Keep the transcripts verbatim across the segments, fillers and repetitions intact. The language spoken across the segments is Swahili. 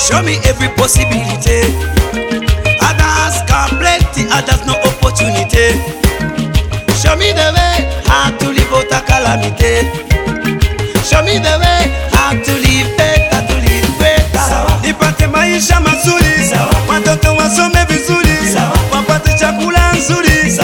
Show me every possibility. Others got plenty, others no opportunity. Show me the way how to live out a calamity. Show me the way how to live better, to live better. Nipate maisha mazuri, watoto wasome vizuri, wapate chakula nzuri.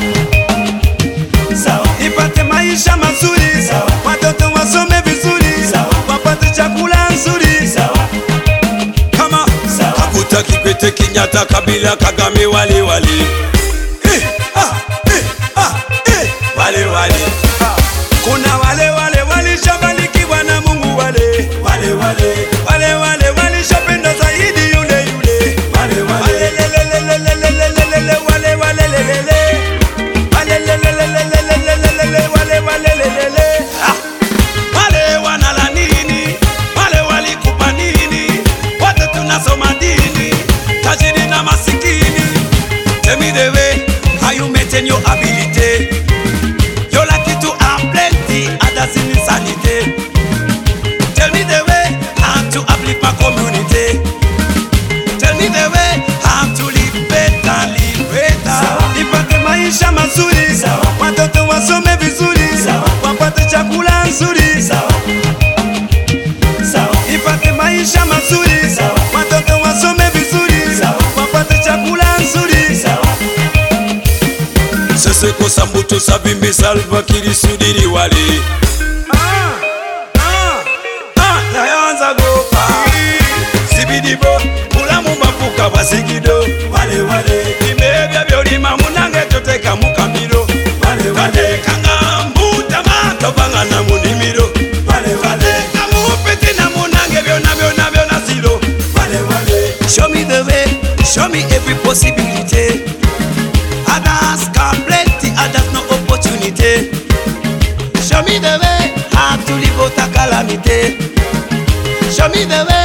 Nipate maisha mazuri, watoto wasome vizuri, wapate chakula nzuri. Kama Kaguta, Kikwete, Kenyatta, Kabila, Kagame, wale wale. Eh, ah, eh, ah, eh, wale wale. Kuna wale wale walishabarikiwa na Mungu, wale wale wale wale wale walishapenda zaidi yule yule, wale wale lelelelelelelelele, wale wale lelele, wale lelelelelelelele, wale wale lelele. Wale wanala nini? Wale walikupa nini? Wote tunasoma dini, tajiri na masikini. Tell me the way how you maintain your ability. You're lucky to have plenty, others in insanity. Tell me the way how to uplift my community. Tell me the way how to live better, live better. Nipate maisha mazuri, watoto wasome vizuri, wapate chakula nzuri. Nipate maisha mazuri, watoto wasome vizuri, wapate chakula nzuri. Sese kosa mbuto sabimbi Salva Kiir sudiri wale. Ah, ah, ah, nayanza gopa Sibidibo, ulamu mafuka wasigido. Wale wale, imebya byolima munange toteka mukambiro. Wale wale, kanga mbuta mato bangana munimiro. Wale wale, kamupiti na munange byona byona byona silo. Wale wale, show me the way, show me every possibility. Others got plenty, others no opportunity. Show me the way how to live out a calamity. Show me the way